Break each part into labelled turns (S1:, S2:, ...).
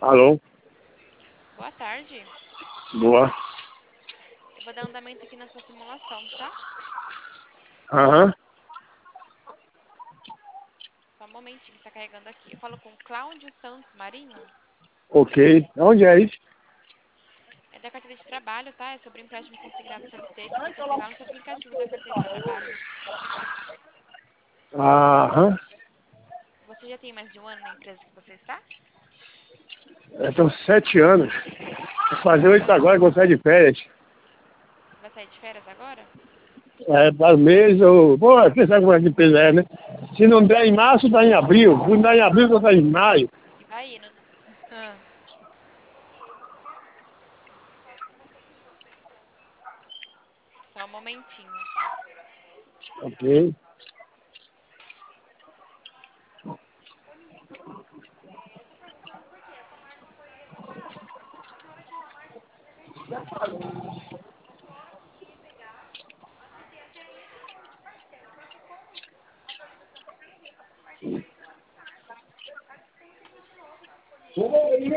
S1: Alô?
S2: Boa tarde.
S1: Boa.
S2: Eu vou dar andamento aqui na sua simulação, tá?
S1: Aham.
S2: Só um momentinho, tá carregando aqui. Eu falo com Cláudio Santos Marinho.
S1: Ok. Onde é isso?
S2: É da carteira de trabalho, tá? É sobre empréstimo consignado CLT que você tem lá no seu aplicativo da carteira de trabalho.
S1: Aham.
S2: Você já tem mais de um ano na empresa que você está?
S1: São 7 anos. Vou fazer 8 agora que eu saio de férias.
S2: Você vai sair de férias agora?
S1: Para o mês, ou... Pô, você sabe como é que empresa é, né? Se não der em março, dá em abril. Se não der em abril, dá em maio.
S2: E vai indo, né? Ah, só um momentinho.
S1: Ok.
S2: Eu tô perguntando por quê? Essa marca foi recolhida. Só que a hora que a marca a hora que pegar, assim, até aí tá tudo certo. Só que como a atualização foi feita, a partir daí você vai mudar. Aí tem que vir de novo disponível.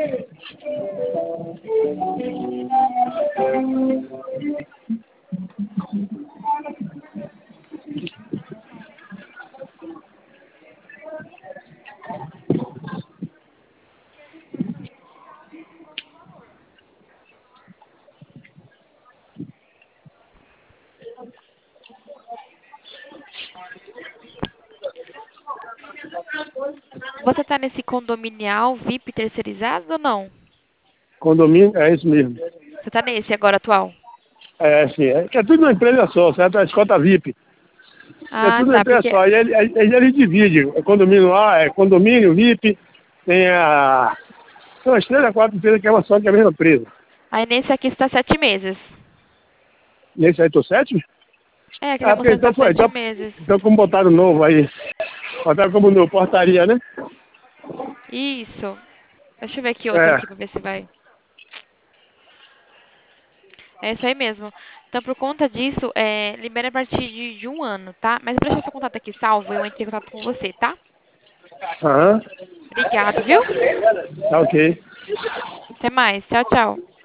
S2: Porque a gente vai fazer digital nesse novo valor. Você tá nesse condominial VIP terceirizado ou não?
S1: Condomínio, é isso mesmo.
S2: Você tá nesse agora atual?
S1: É, sim. É tudo uma empresa só, certo? É a escota VIP. É
S2: Ah,
S1: tudo uma
S2: tá,
S1: empresa
S2: porque
S1: só. E ele divide. É condomínio A, é condomínio VIP, tem a... São as 3 a 4 empresas que é uma só, que é a mesma empresa.
S2: aí nesse aqui está 7 meses.
S1: Nesse aí tô 7?
S2: É, aqui tá
S1: Ah, porque
S2: mostrando que
S1: então
S2: tá
S1: foi.
S2: 7 meses.
S1: Então como botaram novo aí. Botaram como no portaria, né?
S2: Isso. Deixa eu ver aqui outra
S1: É.
S2: aqui pra ver se vai. É isso aí mesmo. Então, por conta disso, libera a partir de um ano, tá? Mas vou deixar seu contato aqui salvo, eu entrei em contato com você, tá?
S1: Aham.
S2: Obrigado, viu?
S1: Tá ok.
S2: Até mais. Tchau, tchau.